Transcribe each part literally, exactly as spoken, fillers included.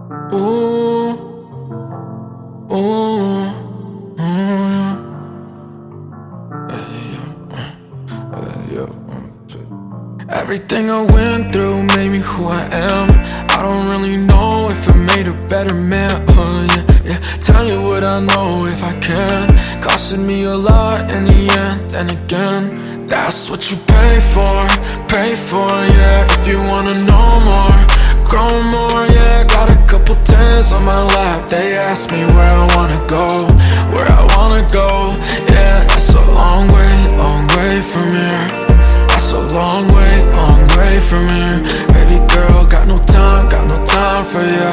Ooh, ooh, ooh. Hey, yo, hey, yo. Everything I went through made me who I am. I don't really know if it made a better man. Uh, yeah, yeah. Tell you what I know if I can. Costing me a lot in the end. Then again, that's what you pay for, pay for, yeah. If you wanna know more, grow more, yeah. Got a couple tens on my lap. They ask me where I wanna go, where I wanna go, yeah. That's a long way, long way from here. That's a long way, long way from here. Baby girl, got no time, got no time for ya.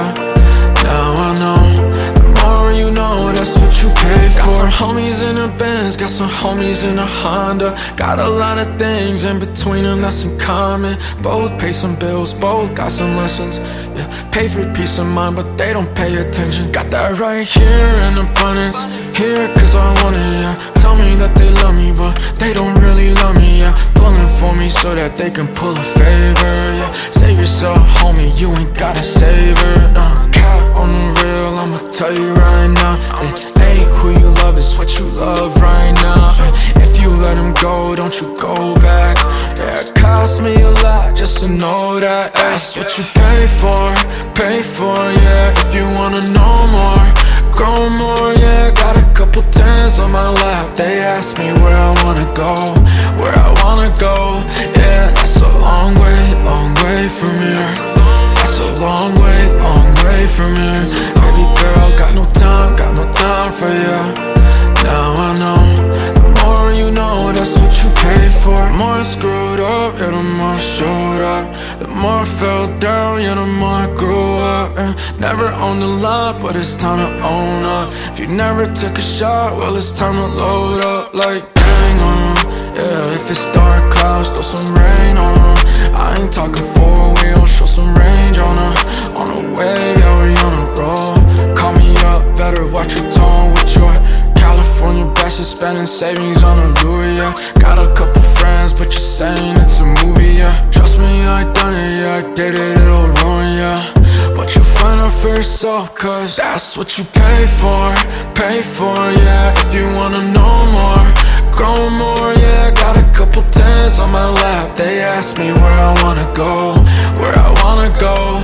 Now I know, the more you know, that's what you pay for. Got some homies in a Benz, got some homies in a Honda. Got a lot of things in between them that's in common. Both pay some bills, both got some lessons, yeah. Pay for peace of mind, but they don't pay attention. Got that right here in abundance, here cause I want it, yeah. Tell me that they love me, but they don't really love me, yeah. Pulling for me so that they can pull a favor, yeah. Save yourself, homie, you ain't gotta save her, nah. Cap on the real, I'ma tell you right now, it ain't who you love, it's what you love right now. If you let him go, don't you go back. Yeah, it cost me a lot just to know that. That's what you pay for, pay for, yeah. If you wanna know more, grow more, yeah. Got a couple tens on my lap. They ask me where I wanna go, where I wanna go, yeah. That's a long way, long way from here. That's a long way, long way from here. Baby girl, got no time, got no time for ya. Now I know, the more you know, that's what you pay for. The more I screwed up, yeah, the more I showed up. The more I fell down, yeah, the more I grew up. And never owned a lot, but it's time to own up. If you never took a shot, well, it's time to load up. Like, bang on 'em, yeah. If it's dark clouds, throw some rain on 'em. I ain't talking four wheels, show some range on her. On a wave, yeah, we on a roll. Call me up, better watch your tone with your California best is spending savings on a Louis, yeah. Got a couple friends, but you're saying it's a movie, yeah. Trust me, I done it, yeah. I did it, it'll ruin ya. But you'll find out for yourself, cause that's what you pay for, pay for, yeah. If you wanna know more, grow more, yeah. Got a couple tens on my lap. They ask me where I wanna go, where I wanna go,